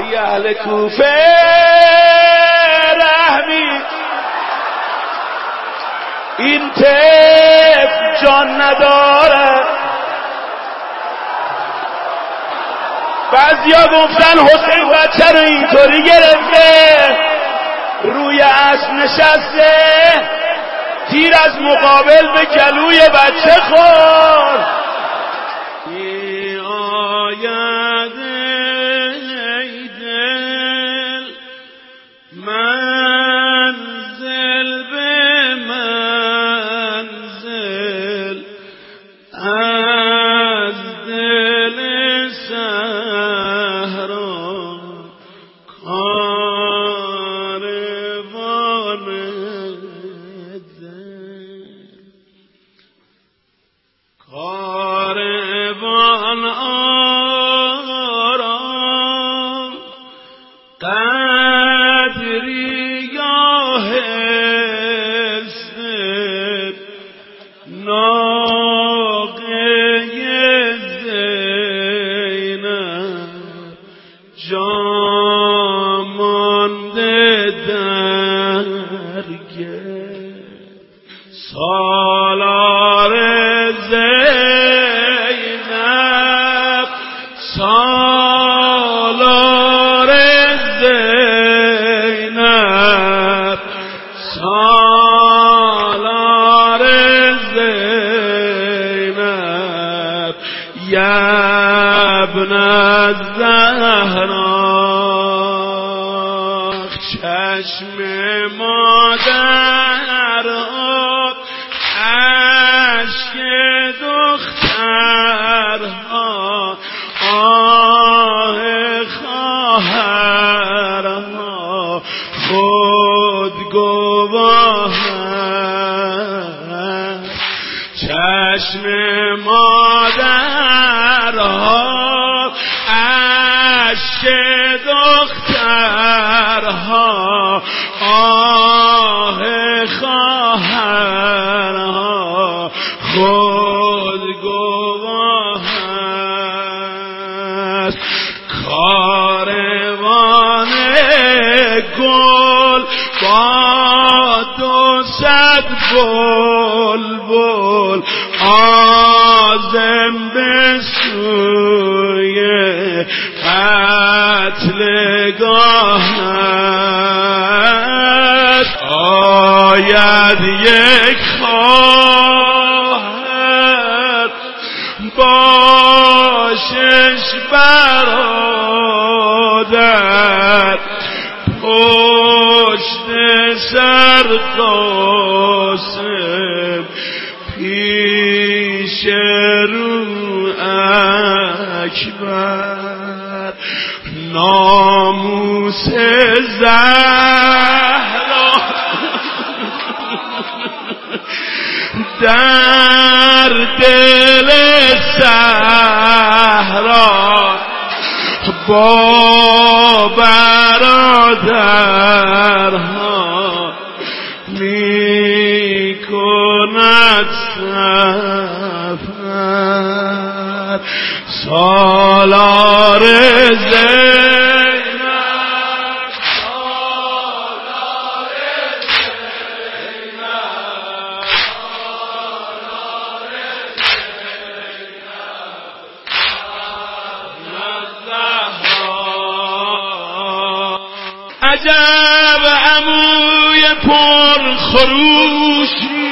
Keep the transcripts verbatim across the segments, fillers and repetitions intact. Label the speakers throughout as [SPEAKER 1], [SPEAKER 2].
[SPEAKER 1] ای اهل کوفه رحمی، این طفل جان نداره. بعضیا گفتن حسین بچه رو اینطوری گرفته، روی اسب نشسته، تیر از مقابل به گلوی بچه خورد. می آید ای دل منزل به منزل، از دل صحرا کاروان دل، کاروان آرام قدری یا حسد ناقه زینب جامانده در گل، سالار زینب سالار زینب سالار زینب یا ابن الزهرا. چشم مادر اشک دخترها، آه خواهرها خود گواهند. چشم مادرها اشک دخترها، آه خواهرها خود گواهند. کاروان گل با دو صد بلبل عازم به سوی قتلگاه است. آید یک خواهر باشش برادر، پشت سر قاسم پیش رو اکبر. ناموس زهرا در دل صحرا با برادرها می کند سفر. سالار زینب سالار زینب سالار زینب. عجب عموی پر خروشی،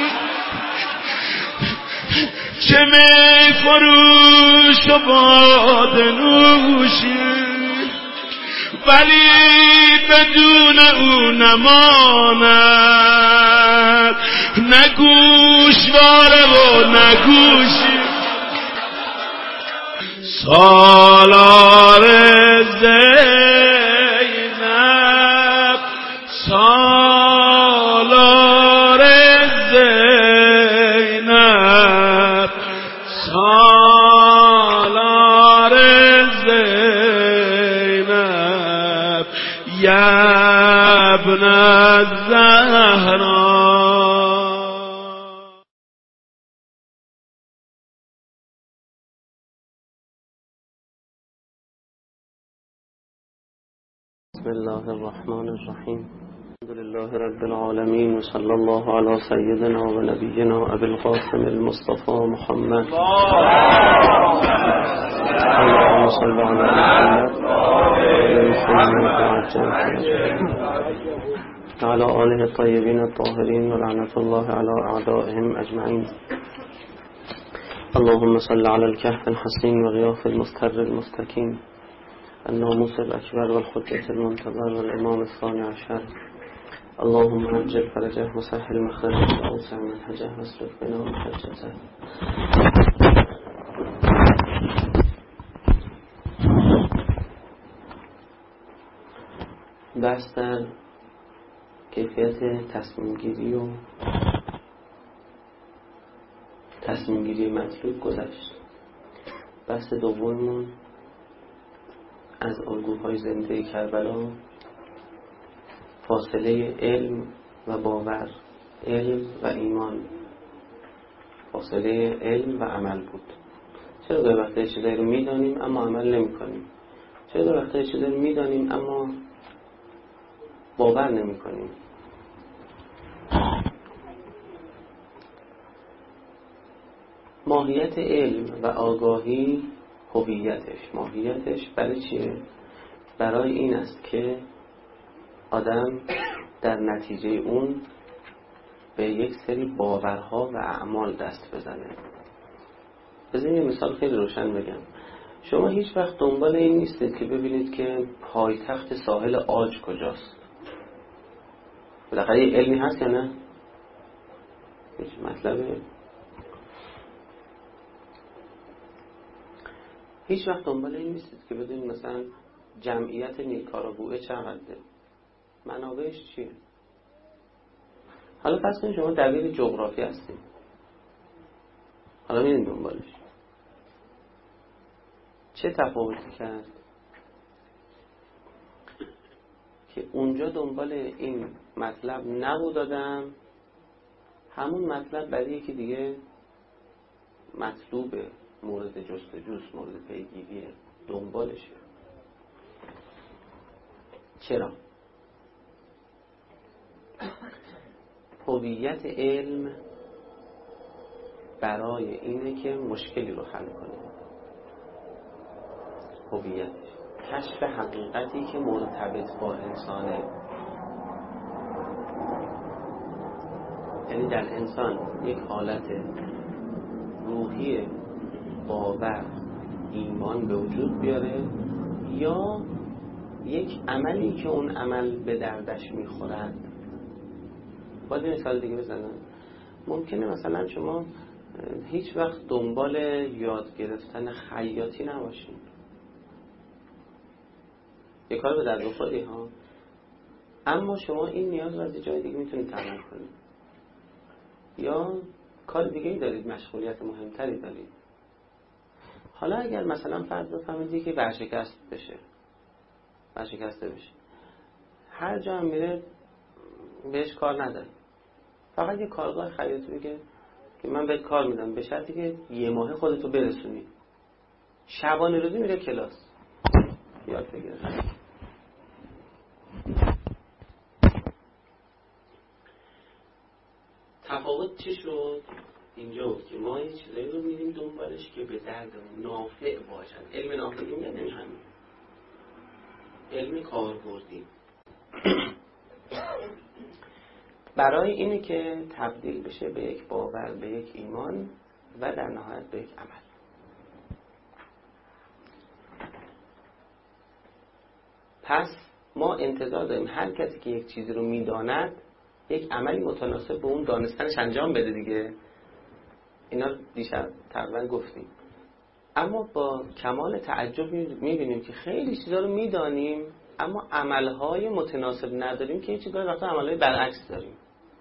[SPEAKER 1] چه می فروش و باده نوشی، ولی بدون او نماند نه گوشواره و نه گوشی. سالار زینب سالار زینب سالار زینب یا ابن الزهرا.
[SPEAKER 2] بسم الله الرحمن الرحیم. الحمد لله رب العالمین و صلی الله علی سیدنا و نبینا ابی القاسم المصطفى محمد. اللهم صل علی محمد و علی آله الطیبین الطاهرین و لعنت الله علی اعدائهم اجمعین. اللهم صل على الكهف الحصين وغياث المستر المستكين الناموس الأكبر والحجة المنتظر والإمام الثاني عشر. اللهم عجل فرجه وسهل مخرجه وأوسع منهجه واصرف بنا محجته. بحث در کیفیت تصمیم گیری و تصمیم گیری مطلوب گذشت. بحث دوممون از الگوهای زنده کربلا فاصله علم و باور، علم و ایمان، فاصله علم و عمل بود. چرا در وقتی چیزایی رو میدانیم اما عمل نمی کنیم؟ چرا در وقتی چیزایی رو میدانیم اما باور نمی کنیم؟ ماهیت علم و آگاهی، هویتش، ماهیتش برای چیه؟ برای این است که آدم در نتیجه اون به یک سری باورها و اعمال دست بزنه. بذارید یه مثال خیلی روشن بگم. شما هیچ وقت دنبال این نیستید که ببینید که پایتخت ساحل عاج کجاست. بالاخره یه علمی هست یا نه؟ هیچ مطلبه. هیچ وقت دنبال این نیستید که بدونید مثلا جمعیت نیکاراگوئه چقدره، منابعش چیه. حالا پس کنید شما دبیر جغرافی هستید، حالا میرین دنبالش. چه تفاوتی کرد که اونجا دنبال این مطلب نبود دادم، همون مطلب برای یکی دیگه مطلوبه، مورد جستجوست، مورد پیگیریه، دنبالشه. چرا؟ هویت علم برای اینه که مشکلی رو حل کنه. هویت کشف حقیقتی که مرتبط با انسانه. یعنی در انسان یک حالت روحی باور، ایمان به وجود بیاره، یا یک عملی که اون عمل به دردش میخورد. باید مثال دیگه بزنم. ممکنه مثلا شما هیچ وقت دنبال یاد گرفتن خیاطی نباشین، یه کار به درد بخوری ها، اما شما این نیاز رو از جای دیگه میتونید تامین کنید، یا کار دیگه ای دارید، مشغولیت مهمتری دارید. حالا اگر مثلا فرض بفهمید که ورشکست بشه، ورشکسته بشه، هر جا هم میره بهش کار نداره، فقط یه کارگاه خیاطی بگه که من بهت کار میدم به شرطی که یه ماه خودتو برسونی. شبانه روزی میره کلاس یاد بگیره. تفاوت چی شد؟ اینجا بود که ما یه چیزایی رو میریم دنبالش که به دردمون نافع باشن. علم نافع که میاد نمیشه همین علم کاربردی. برای اینه که تبدیل بشه به یک باور، به یک ایمان و در نهایت به یک عمل. پس ما انتظار داریم هر کسی که یک چیزی رو میداند یک عملی متناسب به اون دانستنش انجام بده دیگه. اینا دیشب تقریبا گفتیم. اما با کمال تعجب میبینیم که خیلی چیزا رو میدانیم اما عملهای متناسب نداریم، که هیچ گاهی وقتا عملهای برعکس داریم.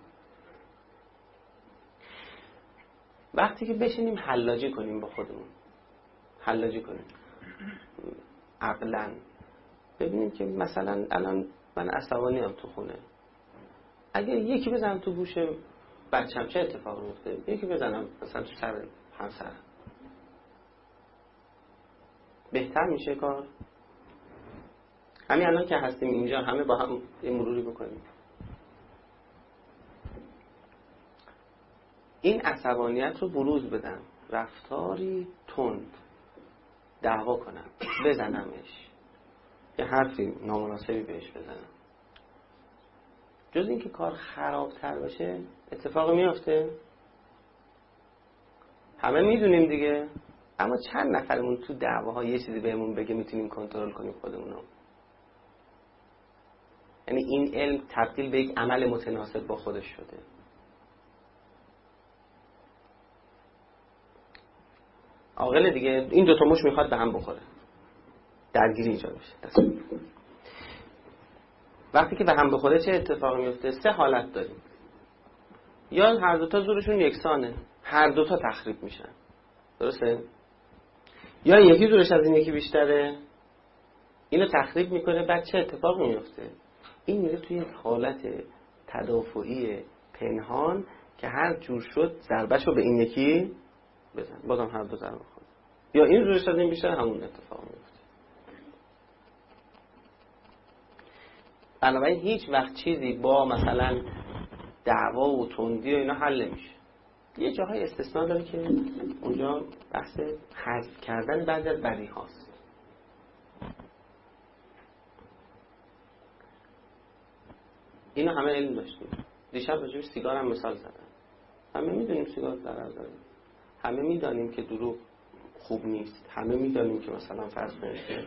[SPEAKER 2] وقتی که بشینیم حلاجی کنیم با خودمون، حلاجی کنیم عقلاً، ببینیم که مثلا الان من عصبانی ام تو خونه، اگر یکی بزنم تو گوش بچم چه اتفاقی میفته؟ یکی بزنم مثلا تو سر همسرم، بهتر میشه کار؟ همین الان که هستیم اینجا همه با هم مروری بکنیم. این عصبانیت رو بروز بدم، رفتاری تند، دعوا کنم، بزنمش، یه حرفی نامناسبی بهش بزنم، جز این که کار خرابتر بشه اتفاق میفته. همه میدونیم دیگه، اما چند نفرمون تو دعواها یه چیزی بهمون بگه میتونیم کنترل کنیم خودمونو؟ یعنی این علم تبدیل به یک عمل متناسب با خودش شده. عاقل دیگه این دو تا مش میخواد به هم بخوره، درگیری ایجاد بشه. وقتی که به هم بخوره چه اتفاقی میفته؟ سه حالت داریم. یا هر دو تا زورشون یکسانه، هر دو تا تخریب میشن، درسته؟ یا یکی زورش از این یکی بیشتره، اینو تخریب میکنه، بعد چه اتفاقی میفته؟ این میره توی یک حالت تدافعی پنهان که هر جور شد ضربهشو به این یکی بزن، بازم هر دو ضربه خورد. یا این زورش از این بیشتر، همون اتفاق میفته. بنابراین هیچ وقت چیزی با مثلا دعوا و تندی و اینا حل نمیشه. یه جاهای استثناء داره که اونجا بحث حذف کردن بعضی از بدی هاست. اینو همه علم داشتیم. دیشب راجع به سیگار هم مثال زدم. همه میدونیم سیگار ضرر داره، همه میدونیم که دروغ خوب نیست، همه میدونیم که مثلا فرض کنید که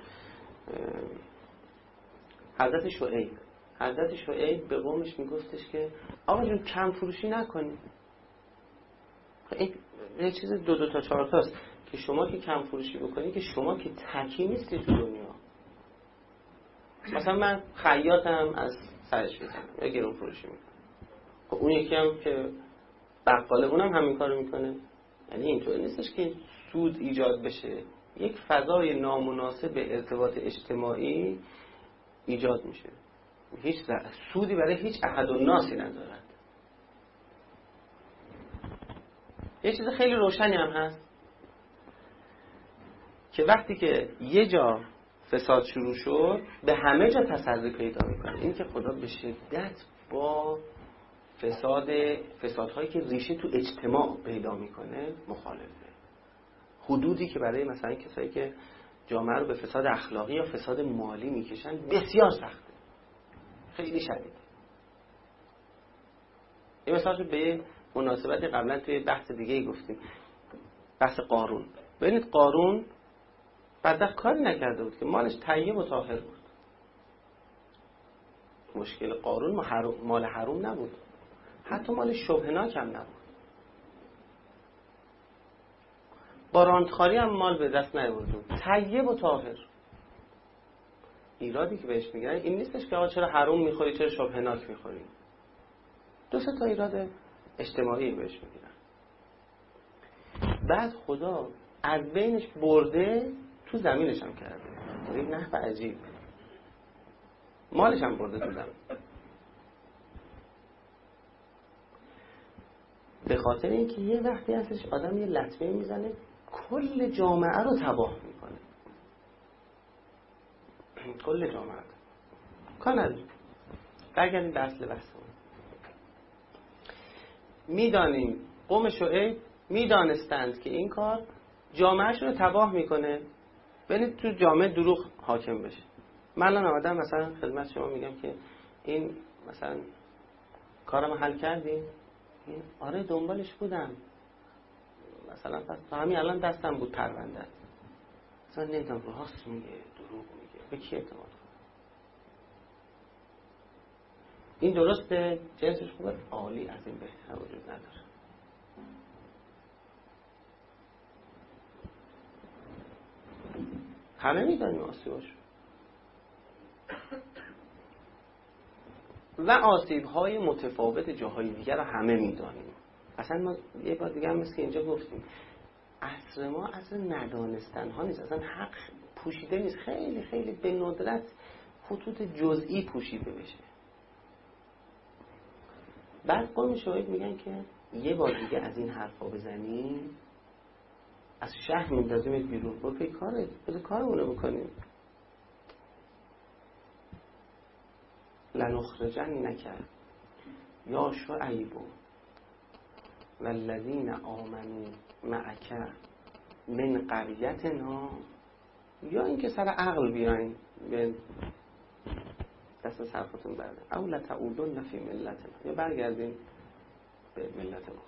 [SPEAKER 2] حضرت شعیب حضرت شعیب به قومش میگفتش که آقا جون کم فروشی نکنی. این یه چیز دو دو تا چهار تاست که شما که کم فروشی بکنی که شما که تکی نیستی تو دنیا. مثلا من خیاطم از سرش میزنم یا گرون فروشی میکنم، خب اون یکی هم که بقاله اونم همین کارو میکنه. یعنی اینطور نیستش که سود ایجاد بشه، یک فضای نامناسب ارتباط اجتماعی ایجاد میشه، هیچ سودی برای هیچ احد و ناسی ندارد. یه چیز خیلی روشنی هم هست که وقتی که یه جا فساد شروع شد به همه جا تسری پیدا میکنه. این که خدا به شدت با فساد فسادهایی که ریشه تو اجتماع پیدا میکنه مخالفه. حدودی که برای مثلا کسایی که جامعه رو به فساد اخلاقی یا فساد مالی میکشن بسیار سخته، خیلی شدیده. این مثلا به یه مناسبتی قبلا توی بحث دیگه گفتیم، بحث قارون. ببینید قارون بدبخت کاری نکرده بود که مالش طیب و طاهر بود. مشکل قارون مال حرام نبود، حتی مال شبهناک هم نبود. با راندخاری هم مال به دست نیاورد، طیب و طاهر. ایرادی که بهش میگن این نیستش که آقا چرا حرام میخوری چرا شبهناک میخوری. دو سه تا ایراد اجتماعی بهش میگیرن. بعد خدا از بینش برده تو زمینش هم کرده. این نحو عجیب، مالش هم برده تو زمین. به خاطر اینکه یه وقتی هستش آدم یه لطمه میزنه کل جامعه رو تباه میکنه، کل جامعه رو. کار نداریم، برگردیم به اصل بحثمون. میدانیم قوم شعیب میدانستند که این کار جامعهشون رو تباه میکنه، ببینید تو جامعه دروغ حاکم بشه. من الان آمدم مثلا خدمت شما میگم که این مثلا کارم حل کردیم، این آره دنبالش بودم، مثلا پس همین الان دستم بود پرونده، مثلا نمیدونم راست میگه دروغ میگه، به کی اعتماد کنم؟ این درسته جنسش خوبه، عالی، از این بهتر وجود نداره. همه میدانیم آسیباشو و آسیب‌های متفاوت جاهای دیگر رو همه میدانیم. اصلا ما یه بار دیگه هم مثل که اینجا گفتیم عصر ما عصر ندانستن ها نیست، اصلا حق پوشیده نیست، خیلی خیلی به ندرت خطوط جزئی پوشیده بشه. بعد قوم شعیب میگن که یه بار دیگه از این حرفا بزنی از شهر میندازیم بیرون، برو پی کارت، بذار کارمونو بکنیم. لنخرجنک یا شعیب والذین آمنوا معک من قریتنا، یا اینکه سر عقل بیاین به دست صرفتون برده، او لتعودن فی ملتنا، یا برگردین به ملت ما.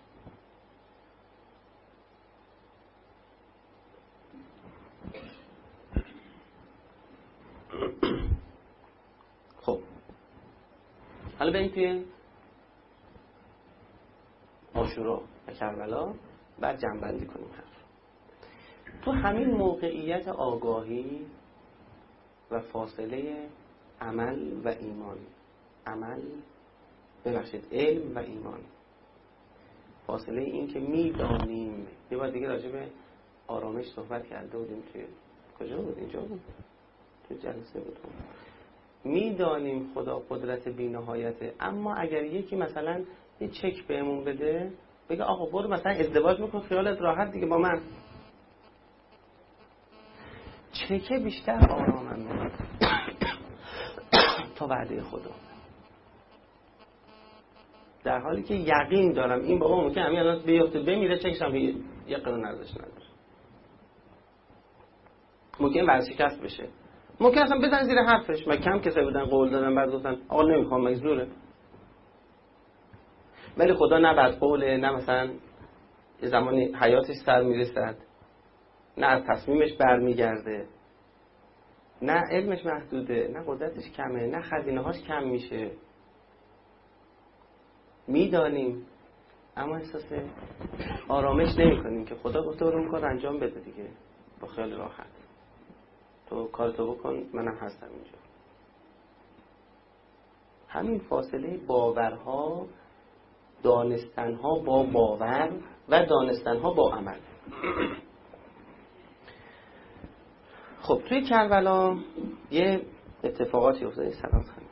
[SPEAKER 2] خب حالا بریم توی عاشورا و کربلا، بعد جمع‌بندی کنیم حرف. تو همین موقعیت آگاهی و فاصله عمل و ایمان، عمل ببخشید علم و ایمان، فاصله این که میدانیم، یه بار دیگه راجع به آرامش صحبت کرده بودیم، توی کجا بود؟ اینجا بود، تو جلسه بود. میدانیم خدا قدرت بی‌نهایته، اما اگر یکی مثلا یه چک بهمون بده بگه آقا برو مثلا ازدواج بکن خیالت راحت دیگه با من، چکه بیشتر آرامم میده تا وعده خدا، در حالی که یقین دارم این بابا ممکن همین الان بیفته بمیره، چکش هم یه قرار ارزش نداره، ممکن ورشکست بشه، ممکن اصلا بزن زیر حرفش. من کم کسایی بودن قول دادن بعد گفتن آقا نمیخوام، مگه زوره؟ ولی خدا نه بعد قوله، نه مثلا یه زمانی حیاتش سر میرسد، نه از تصمیمش برمیگرده، نه علمش محدوده، نه قدرتش کمه، نه خزینه هاش کم میشه. میدانیم اما احساس آرامش نمی کنیم که خدا گفته برو اون کار انجام بده دیگه، با خیال راحت تو کارتو بکن منم هستم اینجا. همین فاصله باورها، دانستنها با باور و دانستنها با عمل. خب توی کربلا یه اتفاقاتی افتاد. سلام خانم.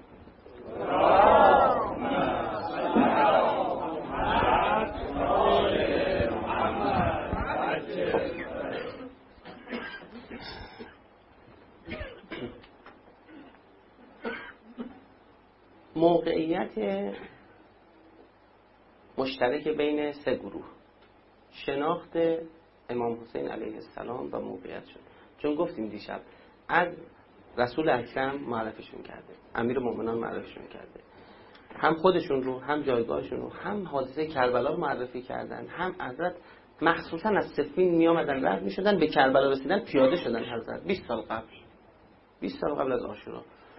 [SPEAKER 2] موقعیت مشترک بین سه گروه، شناخت امام حسین علیه السلام و موقعیت شد. چون گفتیم دیشب از رسول اکرم معرفشون کرده، امیر مومنان معرفشون کرده، هم خودشون رو، هم جایگاهشون رو، هم حادثه کربلا رو معرفی کردن، هم حضرت مخصوصا از صفین می آمدن رد می شدن به کربلا رسیدن، پیاده شدن حضرت بیست سال قبل، بیست سال قبل از عاشورا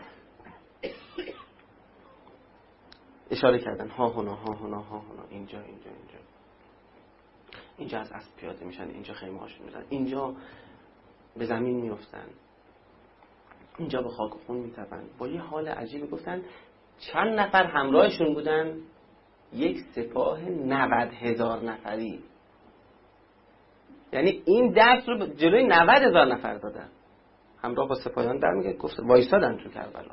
[SPEAKER 2] اشاره کردن، ها هنا ها هنا ها هنا، اینجا اینجا اینجا اینجا از اسب پیاده میشن، اینجا خیمه هاشون میزن، اینجا به زمین میافتن، اینجا به خاک و خون میتپن. با یه حال عجیبی گفتن چند نفر همراهشون بودن؟ یک سپاه نود هزار نفری. یعنی این درس رو جلوی نود هزار نفر دادن، همراه با سپاهیان در میگه گفت وایسادن تو کربلا،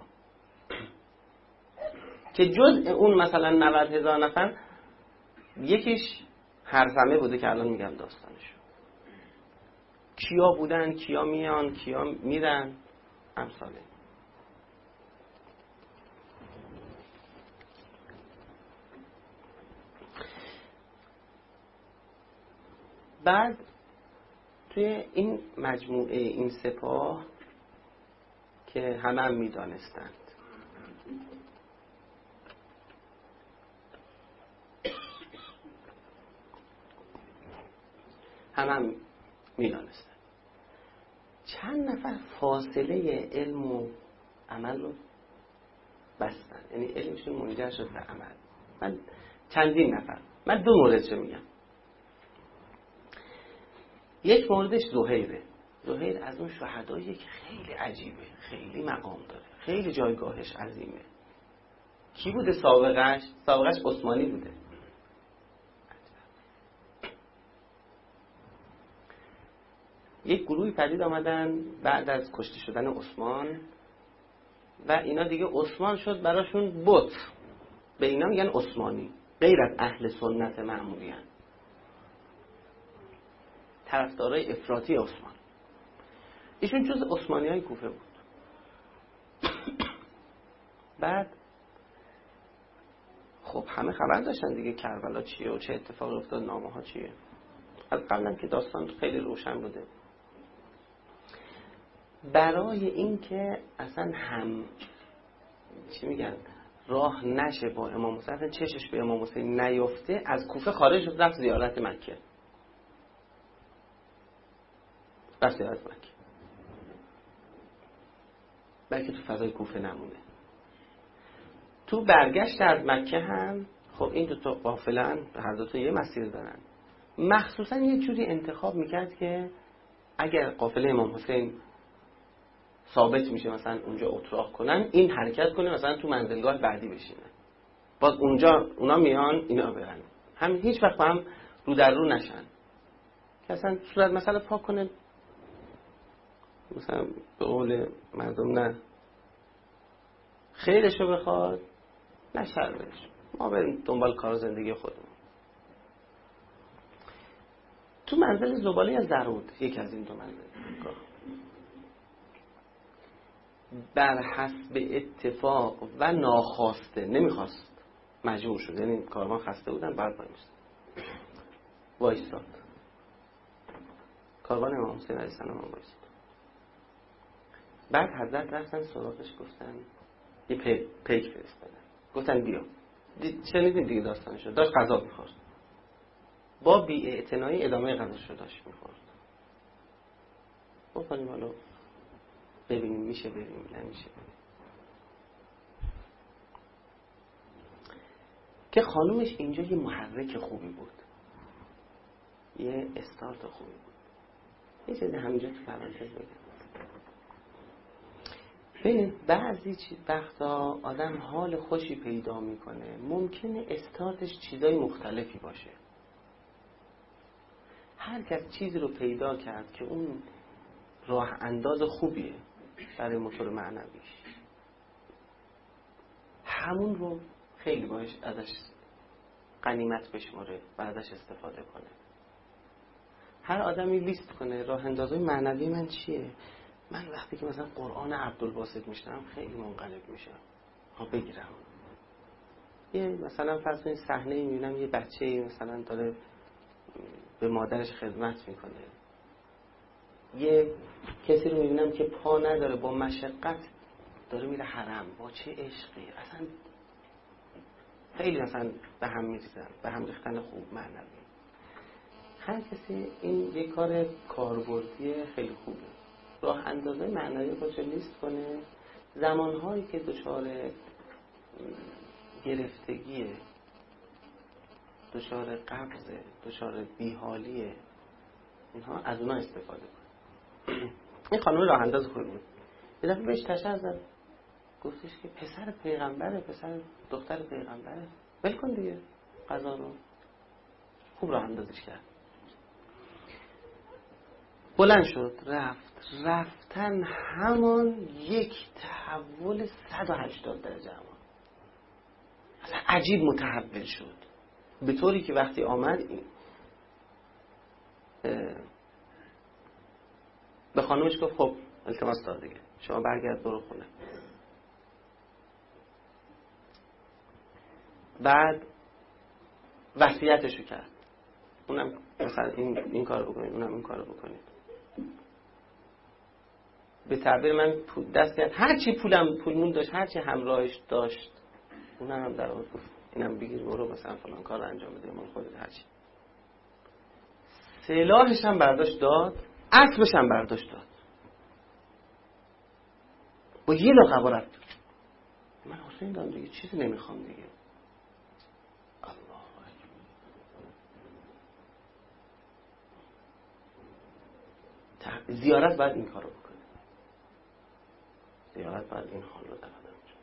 [SPEAKER 2] که جز اون مثلا نود هزار نفر یکیش هرزمه بوده که الان میگم داستانشو، کیا بودن، کیا میان، کیا میرن، امثاله. بعد توی این مجموعه این سپاه که همه هم میدانستند، همه هم میدانستند، چند نفر فاصله علم و عمل رو بستن، یعنی علمشون منجر شد به عمل. من چندین نفر، من دو موردش میگم. یک موردش زهیره. زهیر از اون شهداییه که خیلی عجیبه، خیلی مقام داره، خیلی جایگاهش عظیمه. کی بوده سابقش؟ سابقش عثمانی بوده. یک گروهی پدید آمدن بعد از کشته شدن عثمان و اینا دیگه عثمان شد براشون بت، به اینا میگن عثمانی، غیر از اهل سنت معمولی هن. طرفدارای افراطی عثمان. ایشون جز عثمانی های کوفه بود. بعد خب همه خبر داشتن دیگه کربلا چیه و چه اتفاقی افتاد، نامه ها چیه. از قبلا که داستان خیلی روشن بوده. برای این که اصلا هم چی میگن راه نشه با امام حسین، اصلا چشش به امام حسین نیفته، از کوفه خارج شد رفت زیارت مکه. رفت زیارت مکه بلکه تو فضای کوفه نمونه. تو برگشت از مکه هم خب این دو تا قافله‌ان، هر دو تا یه مسیر دارن. مخصوصا یه جوری انتخاب میکرد که اگر قافله امام حسین ثابت میشه مثلا اونجا اتراق کنن، این حرکت کنه مثلا تو منزلگاه بعدی بشینه، باز اونجا اونا میان اینا برن، هم هیچ وقت هم رو در رو نشن که اصلا صورت مسئله پاک کنه، مثلا به قول مردم نه خیرشو بخواد نه شرش، ما بریم دنبال کار زندگی خودمون. تو منزل زباله از زرود، یک از این دو منزل، بر حسب اتفاق و ناخواسته، نمیخواست مجبور شد، یعنی کاروان خسته بودن بعد وایست وایستاد کاروان امام حسین علیه السلام هم وایستاد. بعد حضرت رفتن سراغش، گفتن یه پی پیک فرستادن، گفتن بیا. شنیدین دیگه داستانشو، داشت غذا میخورد، با بی‌اعتنایی ادامه غذاشو داشت میخورد. گفتن حالا ببینیم میشه بریم نمیشه بریم. که خانومش اینجا یه محرک خوبی بود، یه استارت خوبی بود. یه چیزی همینجا تو پرانتز بگم، ببینید بعضی وقتا آدم حال خوشی پیدا میکنه، ممکنه استارتش چیزای مختلفی باشه. هر کس چیزی رو پیدا کرد که اون راه انداز خوبیه برای موتور معنویش، همون رو خیلی باش ازش غنیمت بشماره و ازش استفاده کنه. هر آدمی لیست کنه راه اندازهای معنوی من چیه. من وقتی که مثلا قرآن عبدالباسط میشنم خیلی منقلب میشم، ها بگیرم. یه مثلا فرض کنید صحنه میبینم یه بچه مثلا داره به مادرش خدمت میکنه، یه کسی رو میبینم که پا نداره با مشقت داره میره حرم، با چه عشقی، اصلا خیلی مثلا به هم میریزن، به هم ریختن خوب معنوی. هر کسی این یه کار کاربردی خیلی خوبه، راه اندازه معنوی خودش لیست کنه. زمانهایی که دچار گرفتگیه، دچار قبضه، دچار بیحالیه، اینها از اونها استفاده کنه. این خانم راه انداز خوبی بود. یه دفعه بهش تشر زد، گفتش که پسر پیغمبره، پسر دختر پیغمبره، ول کن دیگه قضا رو. خوب راه اندازش کرد. بلند شد رفت. رفتن همان یک تحول صد و هشتاد درجه، همان اصلا عجیب متحول شد، به طوری که وقتی آمد این به خانومش گفت خب التماس دار دیگه، شما برگرد برو خونه. بعد وصیتشو کرد، اونم مثلا این این کارو بکنید، اونم این کارو بکنید. به تعبیر من دست کرد، هر چی پولم پولمون داشت، هر چی همراهش داشت اونم هم در آورد، گفت اینم بگیر برو مثلا فلان کار رو انجام بده، مال خودت هر چی. سلاحش هم برداشت داد، اسبش هم برداشت داد، با یه لقبا رفت. من حسین دارم دیگه، چیزی نمیخوام دیگه. الله اکبر. زیارت باید این کارو بکنه، زیارت باید این حال رو در آدم بشه.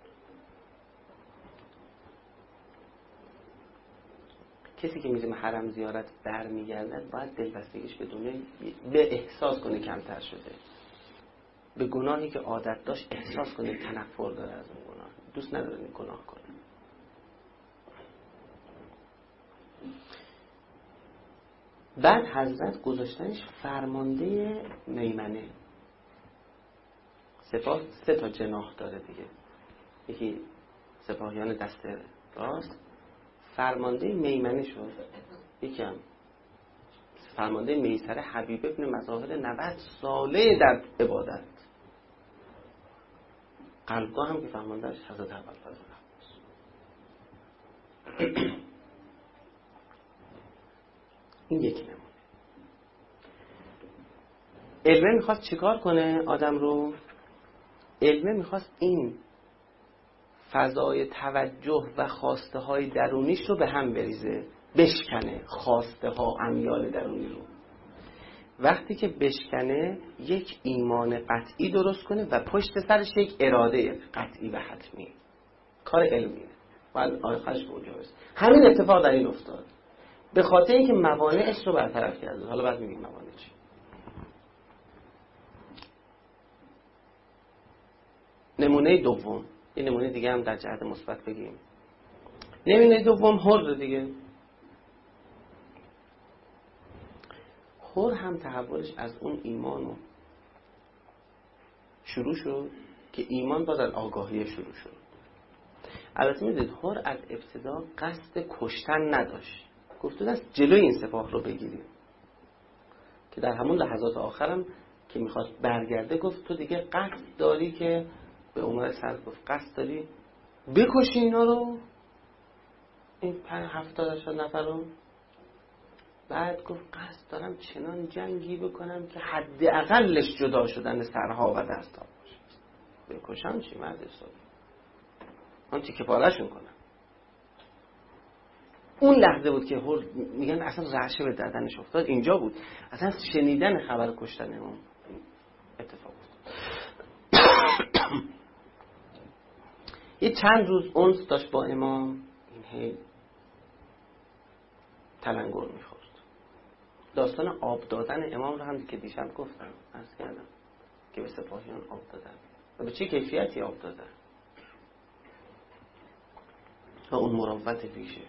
[SPEAKER 2] کسی که میره حرم زیارت برمیگردد باید دلبستگیش به دنیا به احساس کنه کمتر شده، به گناهی که عادت داشت احساس کنه تنفر داره از اون گناه، دوست نداره این گناه کنه. بعد حضرت گذاشتنش فرمانده میمنه. سپاه سه تا جناح داره دیگه، یکی سپاهیان دست راست، فرمانده میمنه شد. یکم فرمانده میسره حبیب ابن مظاهر نود ساله در عبادت. قلبگاه هم که فرماندهش حضرت ابوالفضل عباس. این یک نمونه. علمه میخواست چیکار کنه آدم رو؟ علمه میخواست این فضای توجه و خواسته های درونیش رو به هم بریزه، بشکنه خواسته ها امیال درونی رو. وقتی که بشکنه یک ایمان قطعی درست کنه و پشت سرش یک اراده قطعی و حتمی. کار علمیه. باید آخرش به اونجا برسه. همین اتفاق در این افتاد. به خاطر اینکه موانعش رو برطرف کرده. حالا بعد میگیم موانع چی. نمونه دوم، این نمونه دیگه هم در جهت مثبت بگیم. نمونه دوم حر دیگه. حر هم تحولش از اون ایمانو شروع شد که ایمان باز از آگاهی شروع شد. البته میدونید حر از ابتدا قصد کشتن نداشت. گفت دست جلوی این سپاه رو بگیریم، که در همون لحظات آخرم که میخواست برگرده گفت تو دیگه قصد داری که به عمر سر گفت قصد داری بکشی اینا رو، این پنج هفتاد نفر رو. بعد گفت قصد دارم چنان جنگی بکنم که حد اقلش جدا شدن سرها و دستها باشه. بکشم چی مرد حسابی، من تیکه پاره‌شون کنم. اون لحظه بود که هر میگن اصلا رعشه به بدنش افتاد. اینجا بود اصلا شنیدن خبر کشتن امام اتفاق افتاد. یه چند روز انس داشت با امام، این هی تلنگر میخورد. داستان آب دادن امام رو هم که دیشب گفتم عرض کردم که به سپاهیان آب دادن و به چه کیفیتی آب دادن و اون مروت ویژه.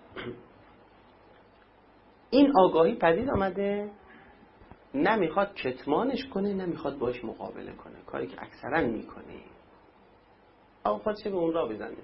[SPEAKER 2] این آگاهی پدید آمده، نمیخواد کتمانش کنه، نمیخواد باش مقابله کنه، کاری که اکثرا میکنه. آقا خودشه به اون را بزنه.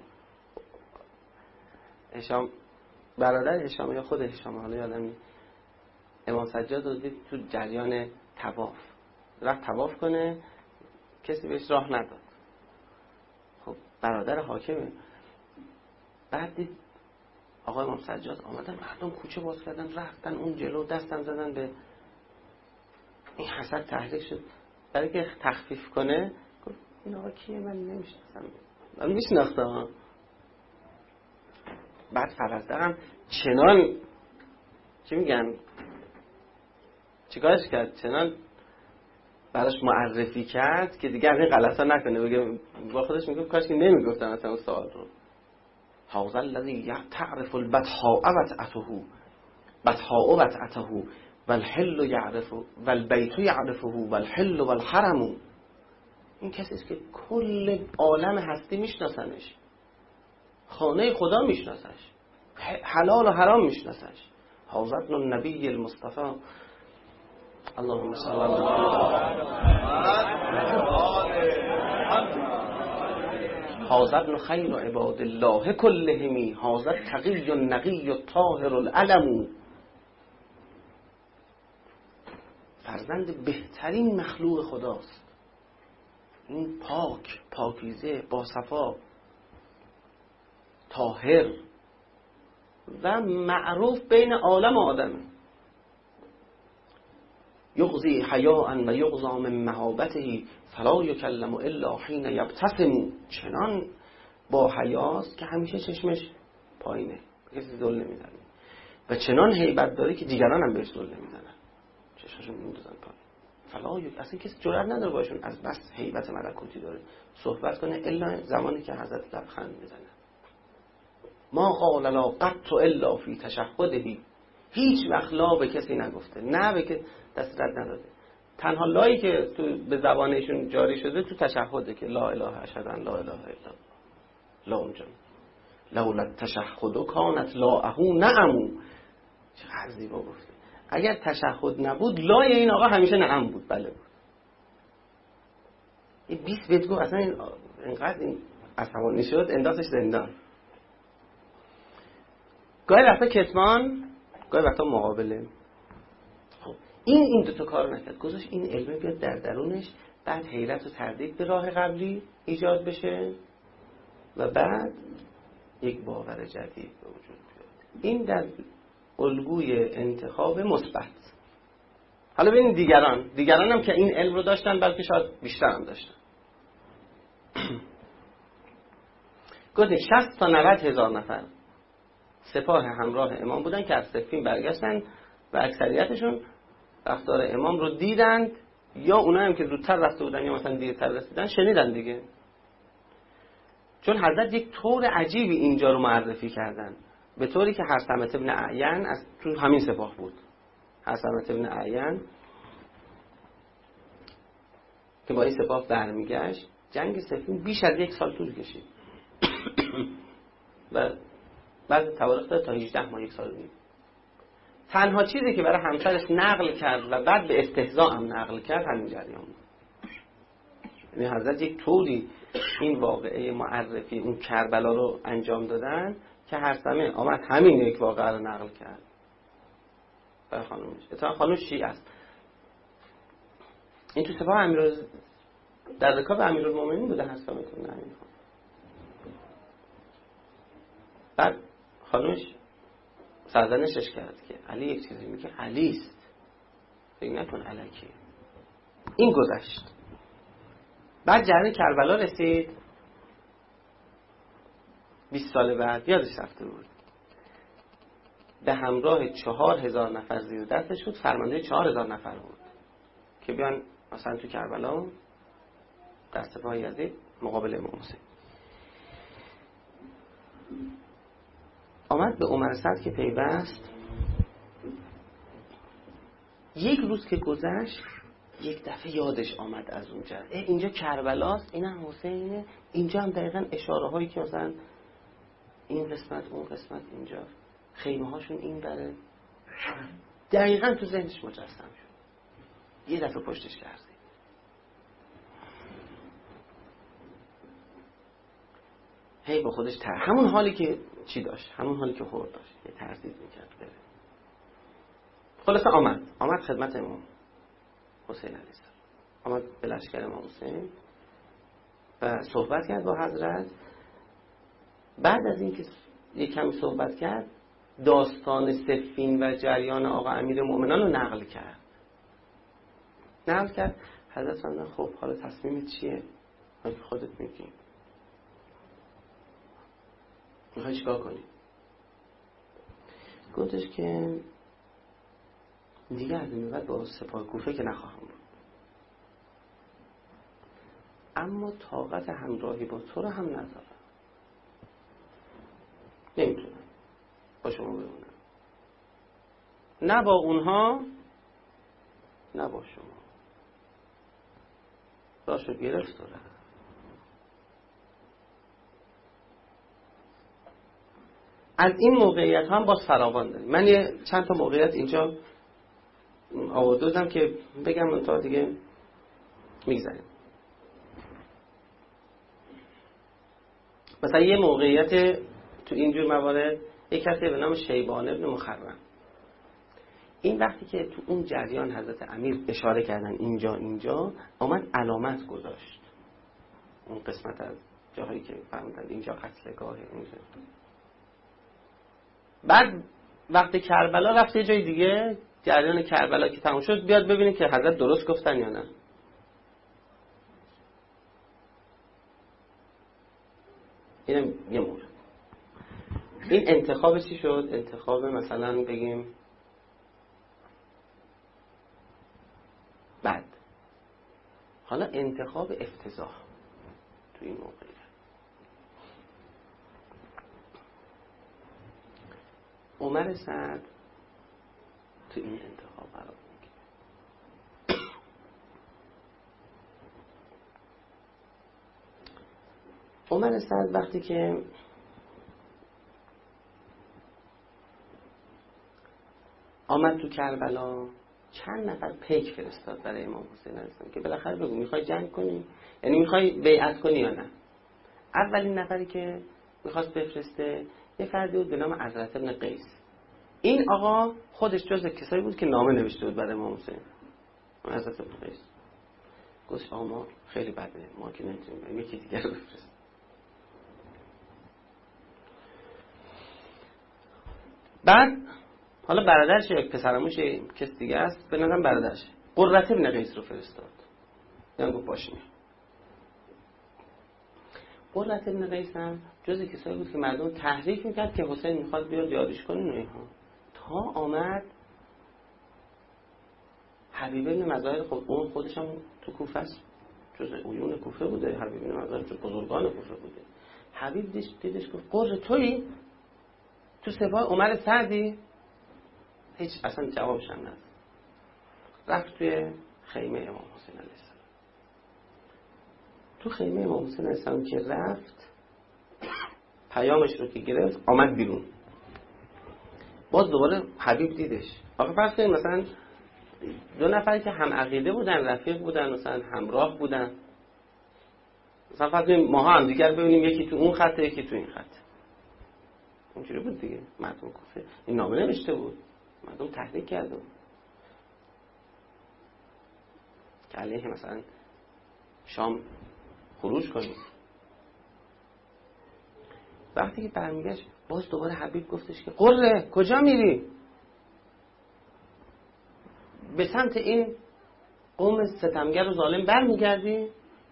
[SPEAKER 2] هشام برادر هشام یا خود هشام، حالا یادم امام سجاد رو دید تو جریان طواف، رفت طواف کنه، کسی بهش راه نداد. خب برادر حاکمه. بعد دید آقا امام سجاد آمدن، مردم کوچه باز کردن، رفتن اون جلو، دستم زدن به این حسد، تحریک شد. برای که تخفیف کنه گفت این آقا کیه؟ من نمیشناسم. من میشناختم. بعد فرزدرم چنان چی میگن چیکارش کرد، چنان براش معرفی کرد که دیگه از این غلطا نکنه. بگه با خودش میگه کاش که نمیگفتن اصلا اون سوال رو. حاضر الذی تعرف البطحاء وطأته بطحاء وطأته والحل یعرف والبیت یعرفه والحل والحرم. این کسی است که کل عالم هستی میشناسنش، خانه خدا میشناسش، حلال و حرام میشناسش. حاضر النبی المصطفى اللهم صل علی حاضر خیر عباد الله كلهم حاضر تقی النقی الطاهر العلم. فرزند بهترین مخلوق خداست، این پاک، پاکیزه، با صفا، طاهر و معروف بین عالم آدمه. یغزی حیاء و یغزا من مهابته فلا یکلم الا حین یبتسم. چنان با حیاست که همیشه چشمش پایینه، کسی ظلم نمیزنه، و چنان هیبت داره که دیگران هم بهش ظلم نمیزنن، چشمشون میندازن پایین. فلا یک اصلا کسی جرئت نداره باشون از بس هیبت ملکوتی داره صحبت کنه الا زمانی که حضرت لبخند میزنه. ما قال لا قط الا فی تشهده. هیچ وقت لا به کسی نگفته، نه به که دست رد نداده. تنها لایی که تو به زبانشون جاری شده تو تشهده که لا اله اشهد ان لا اله الا لا اونجا لولا التشهد کانت لاهو نعمو. چقدر زیبا گفته. اگر تشهد نبود لای این آقا همیشه نعم بود. بله بود. این بیست بهت گفت اصلا این اینقدر این عصبانی شد اندازش زندان. گاهی وقتا کتمان، گاهی وقتا مقابله. خب این این دو تا کار نکرد، گذاشت این علم بیاد در درونش، بعد حیرت و تردید به راه قبلی ایجاد بشه و بعد یک باور جدید به وجود بیاد. این در الگوی انتخاب مثبت. حالا ببینید دیگران دیگران هم که این علم رو داشتن، بلکه شاید بیشتر هم داشتن. گفت شصت تا نود هزار نفر سپاه همراه امام بودن که از صفین برگشتن و اکثریتشون رفتار امام رو دیدند، یا اونایی هم که زودتر رفته بودن یا مثلا دیرتر رسیدن شنیدن دیگه. چون حضرت یک طور عجیبی اینجا رو معرفی کردن، به طوری که حرثمة ابن اعین از تو همین سپاه بود. حرثمة ابن اعین که با این سپاه برمیگشت، جنگ صفین بیش از یک سال طول کشید و بعد تواریخ داد تا هجده ماه، یک سال دید. تنها چیزی که برای همسرش نقل کرد و بعد به استهزاء هم نقل کرد همین جریان بود. یعنی حضرت یک طوری این واقعه معرفی اون کربلا رو انجام دادن که حرثمه آمد همین یک واقعه رو نقل کرد برای خانومش. اتفاقا خانوم شیعه است. این تو سپاه امیر در رکاب امیرالمومنین بوده حرثمه ابن اعین. بعد خانومش سرزنشش کرد که علی یک چیزی میگه، علی است، فکر نکن الکی. این گذشت. بعد جریان کربلا رسید، بیست سال بعد یادش رفته بود، به همراه چهار هزار نفر زیر دستش بود، فرمانده چهار هزار نفر بود که بیان مثلا تو کربلا در سپاه یزید مقابل امام حسین. آمد به عمر سعد که پیوست. یک روز که گذشت، یک دفعه یادش آمد از اونجا، اینجا کربلاست، اینم حسینه، اینجا هم دقیقاً اشاره هایی که مثلا این قسمت اون قسمت اینجا خیمه هاشون این بره، دقیقاً تو ذهنش مجسم شد. یه دفعه پشتش کردی. هی با خودش تر همون حالی که چی داشت، همون حالی که خورد داشت، یه تردید میکرد بره. خلاصه آمد آمد خدمت امام حسین علیه السلام، آمد به لشکر امام حسین و صحبت کرد با حضرت. بعد از اینکه یک کمی صحبت کرد، داستان صفین و جریان آقا امیر مومنان رو نقل کرد نقل کرد حضرت فرمودن خب حالا تصمیمت چیه؟ خودت میگی، میخوای چیکار کنی؟ گفتش که دیگه از این بعد با سپاه کوفه که نخواهم بود، اما طاقت همراهی با تو رو هم ندارم، نمیتونم با شما بمونم، نه با اونها نه با شما. راشو گرفت و رفت. از این موقعیت هم باز فراوان داریم. من یه چند تا موقعیت اینجا آوردم که بگم اون تا دیگه میگذاریم. مثلا یه موقعیت تو اینجور موارد، یک کسی به نام شیبان ابن مخرم، این وقتی که تو اون جریان حضرت امیر اشاره کردن اینجا اینجا، آمد علامت گذاشت اون قسمت از جاهایی که فهمیدن اینجا قتلگاه اینجا. بعد وقت کربلا رفت یه جای دیگه، جریان کربلا که تموم شد بیاد ببینه که حضرت درست گفتن یا نه. اینم یه مورد. این انتخاب چی شد؟ انتخاب مثلا بگیم بعد حالا انتخاب افتضاح تو این موقع. عمر سعد تو این انتخاب قرار میگیره. عمر سعد وقتی که آمد تو کربلا، چند نفر پیک فرستاد برای امام حسین علیه السلام که بالاخره بگو میخوای جنگ کنی؟ یعنی میخوای بیعت کنی یا نه؟ اولین نفری که میخواست بفرسته یه فردی بود به نام عزرت بن قیس. این آقا خودش جز کسایی بود که نامه نوشته بود برای امام حسین. عزرت بن قیس گفت آقا خیلی بده، ما که نمیتونیم، یکی دیگر رو بفرست. بعد حالا برادرش یک پسرموش کس دیگه است، به نظرم برادرش قرة بن قیس رو فرستاد. یعنی گفت باشه. قرة بن قیس هم جز کسایی بود که مردم تحریک میکرد که حسین میخواد بیاد یادش کنه اینها. تا آمد حبیب بن مظاهر، خود اون خودش هم تو کوفه است، جز عیون کوفه بوده. حبیب بن مظاهر جز بزرگان کوفه بوده. حبیب دیش دیدش گفت قره تویی؟ تو سپاه عمر سعدی؟ هیچ اصلا جوابش هم نداد. رفت توی خیمه امام حسین علیه السلام. تو خیمه امام حسین علیه السلام که رفت، پیامش رو که گرفت آمد بیرون. باز دوباره حبیب دیدش. آخه فرض کنید مثلا دو نفری که هم عقیده بودن، رفیق بودن، مثلا همراه بودن، مثلا فرض کنید ماها هم دیگر ببینیم یکی تو اون خطه یکی تو این خط. اینجوری بود دیگه. مردم کوفه این نامه نوشته بود، مردم تحریک کرده بود که علیه مثلا شام خروج کنیم. وقتی که برمیگشت باز دوباره حبیب گفتش که قره کجا میری؟ به سمت این قوم ستمگر و ظالم برمیگردی؟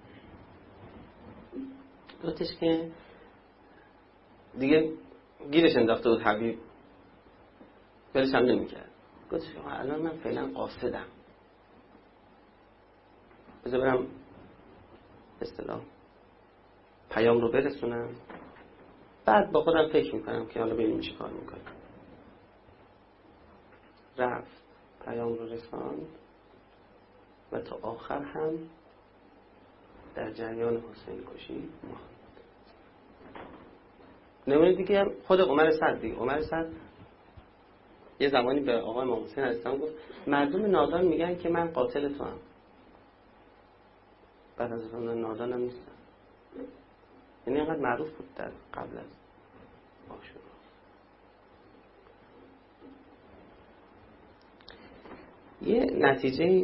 [SPEAKER 2] گفتش که دیگه گیرش انداخته بود حبیب، بلش هم نمیکرد. گفتش که الان من فعلا قاصدم، بذار برم اصطلاح پیام رو برسونم، بعد با خودم فکر میکنم که حالا ببینیم چی کار میکنم. رفت پیام رو رساند و تا آخر هم در جریان حسین کشی ماند. نمونه دیگه هم خود عمر سعد دیگه. عمر سعد یه زمانی به آقای امام حسین علیه السلام گفت مردم نادان میگن که من قاتل تو هم. بعد از اون نادان هم نیستم. یعنی اینقدر معروف بود در قبل از عاشورا. یه نتیجه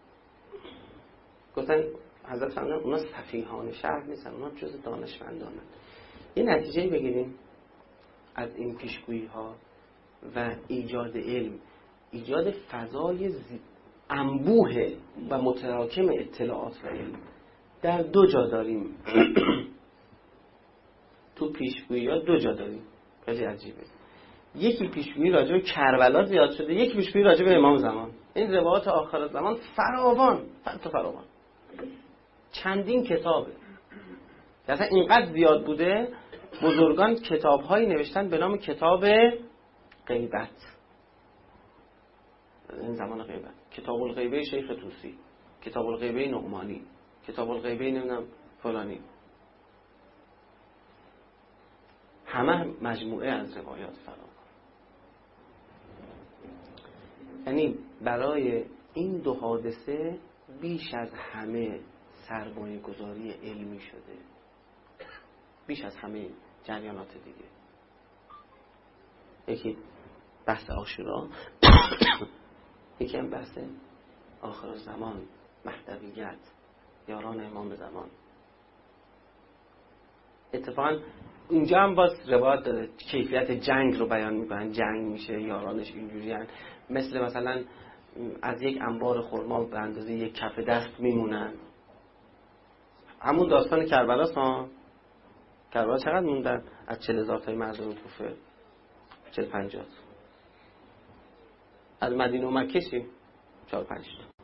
[SPEAKER 2] گفتن حضرت فرمودن اونا سفیهان شهر نیستن، اونا جز دانشمندانن. یه نتیجه بگیریم از این پیشگویی ها و ایجاد علم، ایجاد فضای انبوه و متراکم اطلاعات و علم در دو جا داریم. تو پیشگویی ها دو جا داریم، خیلی عجیبه. یکی پیشگویی راجع به کربلا زیاد شده، یکی پیشگویی راجع به امام زمان. این روایات آخر زمان فراوان فراوان فراوان چندین کتابه. مثلا اینقدر زیاد بوده بزرگان کتاب‌هایی نوشتن به نام کتاب غیبت. این زمان غیبت، کتاب الغیبه شیخ طوسی، کتاب الغیبه نعمانی، کتاب الغیبه نمیدونم فلانی، همه مجموعه از روایات فراوان. یعنی برای این دو حادثه بیش از همه سرمایه گذاری علمی شده، بیش از همه جریانات دیگه. یکی بحث عاشورا، یکی هم بحث آخر زمان، مهدویت، یاران امام زمان. اتفاقا اینجا هم باز روایت داره کیفیت جنگ رو بیان میکنن، جنگ میشه یارانش اینجوری هن. مثل مثلا از یک انبار خرما به اندازه یک کف دست میمونن. همون داستان کربلاست ها. کربلا چقدر موندن از چهل هزار تای مردم کوفه؟ چهل پنجاه. از مدینه و مکه چی؟ چهار پنج تا.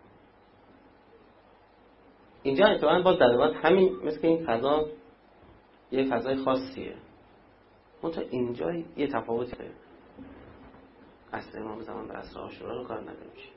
[SPEAKER 2] اینجا اتفاقا باز در روایت همین مثل این فضا یه فضای خاصیه. منتها اینجا یه تفاوته. اصل امام زمان و اصل عاشورا رو کار نداریم.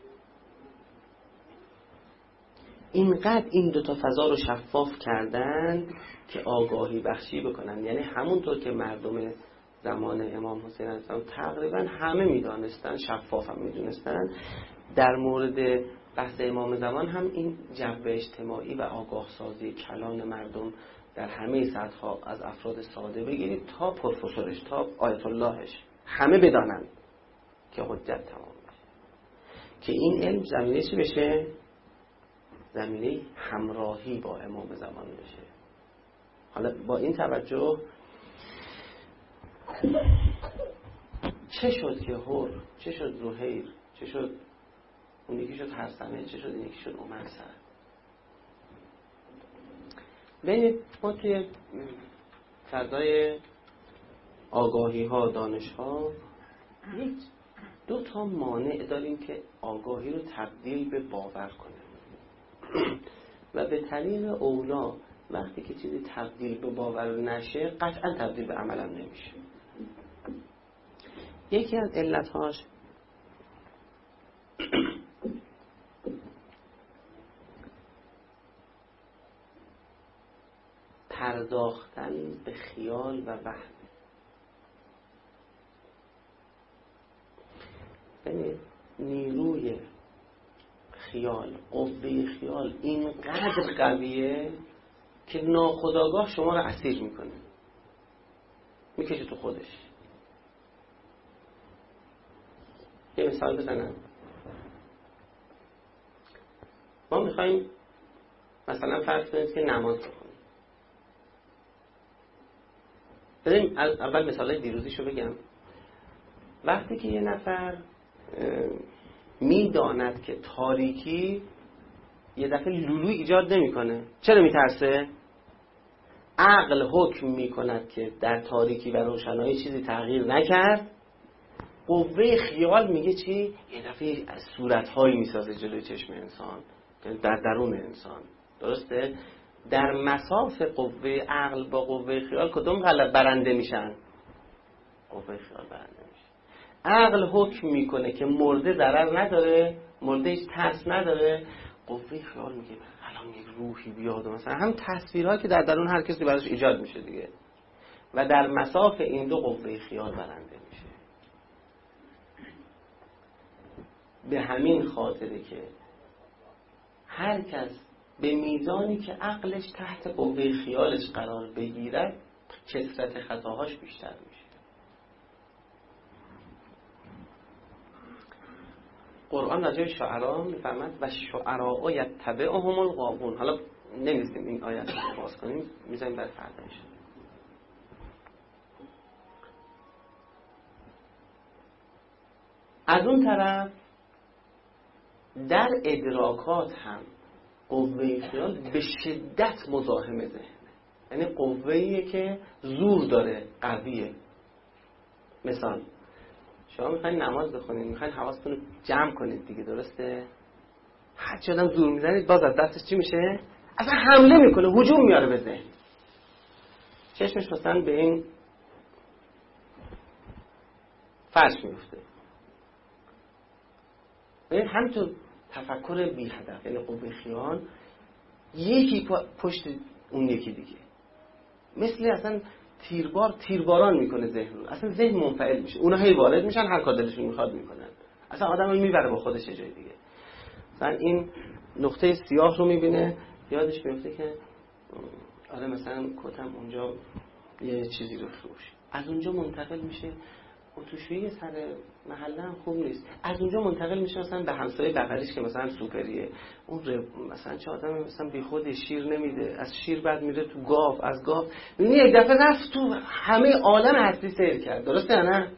[SPEAKER 2] اینقدر این دوتا فضا رو شفاف کردن که آگاهی بخشی بکنن. یعنی همونطور که مردم زمان امام حسین علیه السلام تقریبا همه میدانستن، شفاف هم میدونستن، در مورد بحث امام زمان هم این جو اجتماعی و آگاه سازی کلان مردم در همه سطح‌ها از افراد ساده بگیرید تا پروفسورش، تا آیت اللهش، همه بدانند که حجت تمام بشه، که این علم زمینه چی بشه؟ زمینه همراهی با امام زمان بشه. حالا با این توجه چه شد که هور، چه شد زهیر، چه شد اون یکی شد هرسمه، چه شد این یکی شد عمر سر. ببینید ما توی فضای آگاهی ها، دانش ها یک دو تا مانع داریم که آگاهی رو تبدیل به باور کنه و به طریق اولا وقتی که چیزی تبدیل به باور نشه قطعا تبدیل به عمل هم نمیشه. یکی از علتهاش پرداختن به خیال و وهم. ببینید نیروی خیال، قوه خیال اینقدر قویه که ناخودآگاه شما رو اسیر میکنه، میکشه تو خودش. یه مثال بزنم. ما میخوایم مثلا فرض کنید که نماز بخونیم. بریم اول مثالای دیروزیشو بگم. وقتی که یه نفر میداند که تاریکی یه دفعه لولو ایجاد نمیکنه، چرا میترسه؟ عقل حکم میکند که در تاریکی و روشنایی چیزی تغییر نکرد. قوه خیال میگه چی؟ یه دفعه از صورتهایی میسازه جلوی چشم انسان، در درون انسان. درسته؟ در مساف قوه عقل با قوه خیال کدوم غلب برنده میشن؟ قوه خیال برنده میشه. عقل حکم میکنه که مرده ضرر نداره، مرده هیچ ترس نداره. قوه خیال میگه الان یک روحی بیاد، مثلا هم تصویرهایی که در درون هر کسی براش ایجاد میشه دیگه. و در مساف این دو قوه خیال برنده میشه. به همین خاطره که هر کس به میزانی که عقلش تحت قوه خیالش قرار بگیرد کثرت خطاهاش بیشتر میشه. قرآن راجع به شعرا میفرماد و شعرا یتبعهم الغاوون. حالا نمی‌رسیم این آیت رو باز کنیم، میذاریم برای فردا میشه. از اون طرف در ادراکات هم قوه خیال به شدت مزاحم ذهنه، یعنی قوه‌ایه که زور داره، قویه. مثال شما میخواین نماز بخونید، میخواین حواستون رو جمع کنید دیگه، درسته؟ هر چی آدم زور میزنید باز از دستش چی میشه؟ اصلا حمله میکنه، هجوم میاره به ذهن. چشمش مثلا به این فرش میفته. ببین همینطور تفکر بی هدف، یعنی قوه خیال یکی پشت اون یکی دیگه، مثل اصلا تیربار تیرباران میکنه ذهن رو. اصلا ذهن منفعل میشه، اونا هی وارد میشن، هر کار دلشون میخواد میکنن، اصلا آدمو میبره با خودش یه جای دیگه. مثلا این نقطه سیاه رو میبینه، یادش میفته که آره مثلا کتم اونجا یه چیزی رو فروش، از اونجا منتقل میشه اتوشویی سر محله هم خوب نیست، از اونجا منتقل میشه مثلا به همسایه بغلیش که مثلا سوپریه، اون مثلا چه آدم مثلا بی خود شیر نمیده، از شیر بعد میره تو گاو، از گاو یعنی یک دفعه رفت تو همه عالم هستی سیر کرد. درسته یا نه؟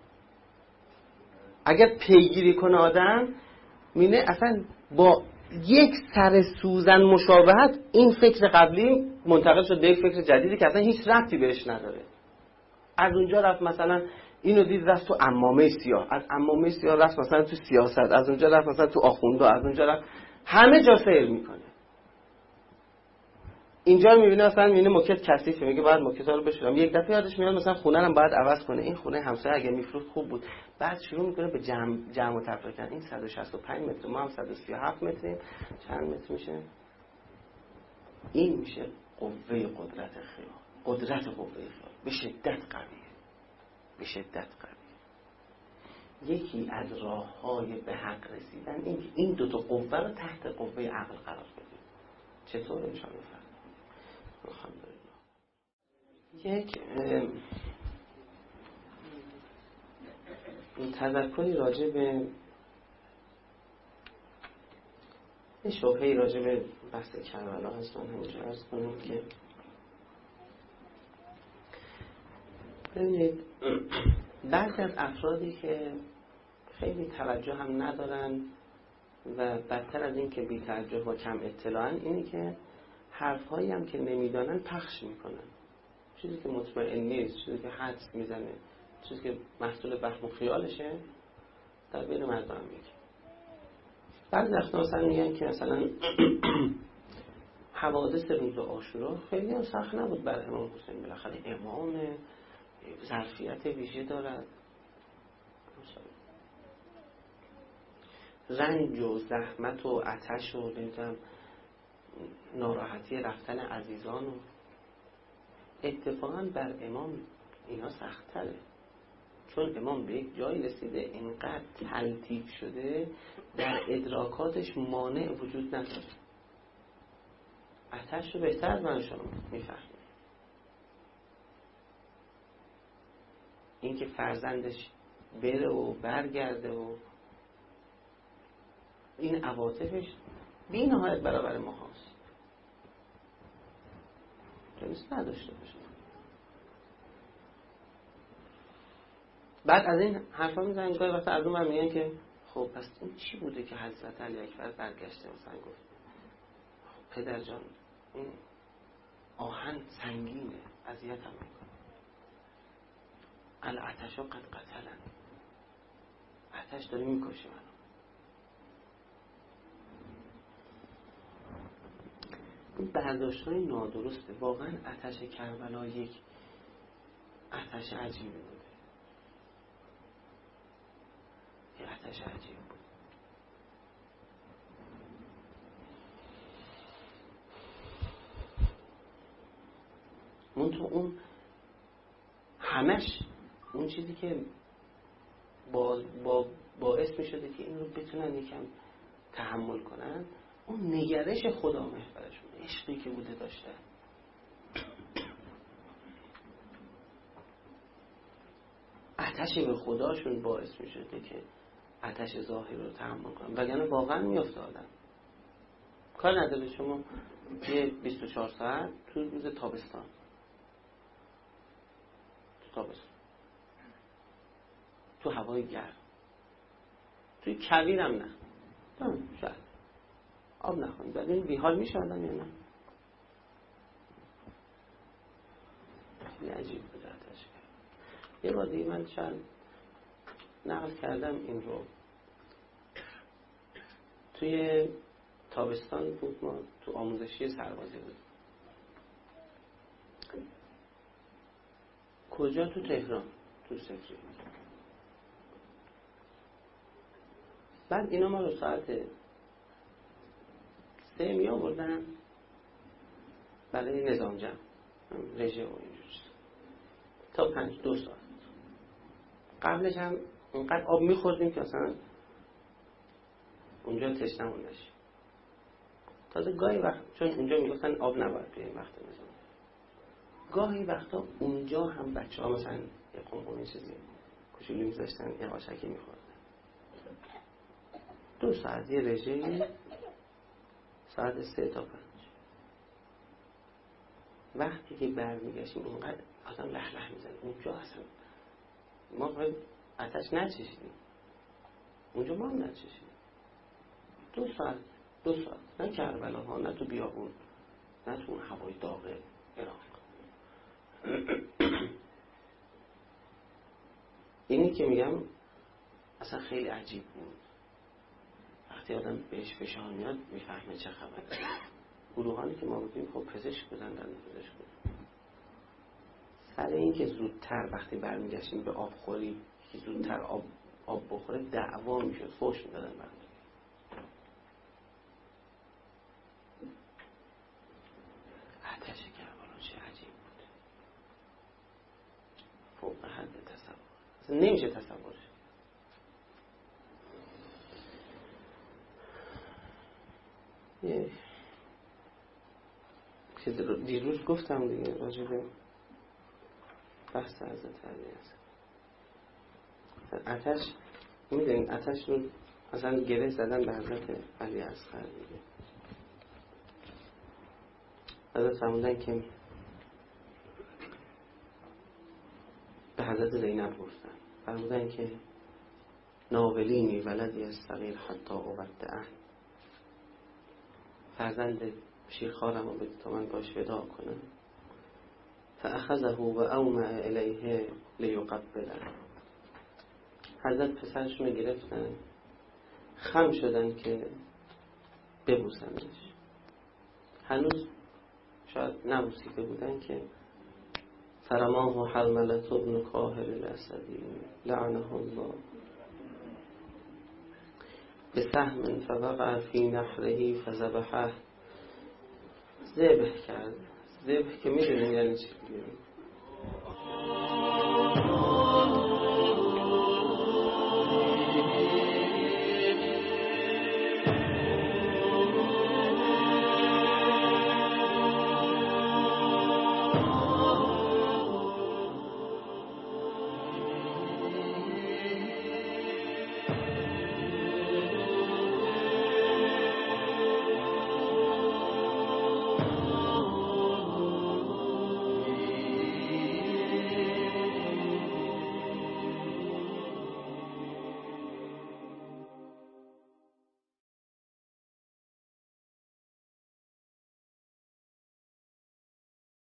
[SPEAKER 2] اگر پیگیری کنه آدم مینه اصلا با یک سر سوزن مشابهت این فکر قبلی منتقل شد به یک فکر جدیدی که اصلا هیچ ربطی بهش نداره. از اونجا رفت مثلا اینو دید رفت تو عمامه سیاه، از عمامه سیاه رفت مثلا تو سیاست، از اونجا رفت مثلا تو آخوندا، از اونجا رفت همه جا سیر میکنه. اینجا میبینه مثلا میبینه موکت کثیفه، میگه باید موکتا رو بشورم. یک دفعه یادش میاد مثلا خونه رو باید عوض کنه، این خونه همسایه اگه میفروخت خوب بود. بعد شروع میکنه به جمع جمع و تفریق کردن. این صد و شصت و پنج متر، ما هم صد و سی و هفت متریم، چند متر میشه؟ این میشه قوه قدرت خیال. قدرت قوه خیال به شدت قویه، به شدت قویه. یکی از راه‌های به حق رسیدن این که این دو تا قوه رو تحت قوه عقل قرار بدیم. چطور؟ ان شاء الله. الحمدلله. یک تذکری راجع به شبهه‌ای راجع به بحث کربلا هست. من همینجا عرض کنم که ببینید بعضی از افرادی که خیلی توجه هم ندارن و بدتر از این که بی توجه و کم اطلاعن، اینی که حرفهایی هم که نمیدانن پخش میکنن، چیزی که مطمئن نیست، چیزی که حدس میزنه، چیزی که محصول وهم و خیالشه در بین مردم میگه. بعضی وقتا مثلا میگن که مثلا حوادث روز عاشورا خیلی هم سخت نبود بر امام حسین، بالاخره امام ظرفیت ویژه دارد، رنج و زحمت و آتش و نمیدونم ناراحتی رفتن عزیزان و اتفاقا بر امام اینا سخت تره، چون امام به یک جایی رسیده اینقدر تلطیف شده در ادراکاتش مانع وجود نداره. آتش رو بهتر از من شما میفهمه. این که فرزندش بره و برگرده و این عواطفش بی نهایت برابر ما هست، جنس نداشته باشه. بعد از این حرفا میزنن گاهی وقتا از اون من میگن که خب پس این چی بوده که حضرت علی اکبر برگشته مثلا گفت خب پدر جان این آهن سنگینه اذیت هم میکنه، العتش قد قتلن، آتش داره میکشه منو. این برداشت های نادرسته. واقعا آتش کربلا یک آتش عجیبی بوده، یک آتش عجیب بود. منطقه اون همش اون چیزی که با با باعث می شده که این رو بتونن یکم تحمل کنن، اون نگرش خدا محورشون، عشقی که بوده داشتن. آتش به خداشون باعث می شده که آتش ظاهری رو تحمل کنن، وگرنه واقعا می افتادن. کار نداره شما یه بیست و چهار ساعت تو روز تابستان، تو تابستان تو هوای گرم، توی کویرم نه تمام شاید آب نخواهیم ببین بیحال میشه آدم یا نه؟ خیلی عجیب بود آتش. یه بار دیگه من شاید نقل کردم این رو، توی تابستان بود، ما تو آموزشی سربازی بود. کجا؟ تو تهران، تو سفری. بعد اینا ما رو ساعت سه می آوردن برای نظام جمع رژه و اینجور چیز تا پنج دو ساعت. قبلش هم اونقدر آب میخوردیم که اصلا اونجا تشنمون نشیم. تازه گاهی وقت چون اونجا میگفتن آب نباید بیاییم وقت نظام، گاهی وقتا اونجا هم بچه ها مثلا یه قمقمی چیزی کچولی میذاشتن یه قاشقی میخوردن. دو ساعت یه رژه، ساعت سه تا پنج. وقتی که برمیگشتیم اونقدر آدم لح لح میزن. اونجا اصلا ما باید آتش نچشیدیم، اونجا ما هم نچشیدیم. دو ساعت دو ساعت نه کربلا ها، نه تو بیابون، نه تو اون هوای داغ عراق. اینی که میگم اصلا خیلی عجیب بود. وقتی آدم بهش فشار میاد میفهمه چه خبره. گروهانی که ما بودیم خب پزشک بودن، در پزشک بودن. سر این که زودتر وقتی برمیگشتیم به آب خوری که زودتر آب آب بخوره دعوا میشد، فوش میدادن برد. آتش کربلا چه عجیب بود، فوق حد تصور، اصلا نمیشه تصورش. یه دیروز گفتم دیگه راجع به بحث حضرت علی است. آتش میدونید آتش رو مثلا گره زدن به حضرت علی اصغر دیگه. حضرت فرمودن که به حضرت زینب گفتن، فرمودن که ناولینی ولدی از صغیر حتی اودعه، فرزند شیرخوارم رو بده تا من باش ودا کنم. فاخذه و اومع الیه لیقبله، حضرت پسرشون رو گرفتن، خم شدن که ببوسنش. هنوز شاید نبوسیده بودن که فرماه حرملة ابن کاهل الاسدی لعنه الله بسهم فوقع فی نحره فذبحه، ذبح کرد. ذبح که میدونین یعنی چی؟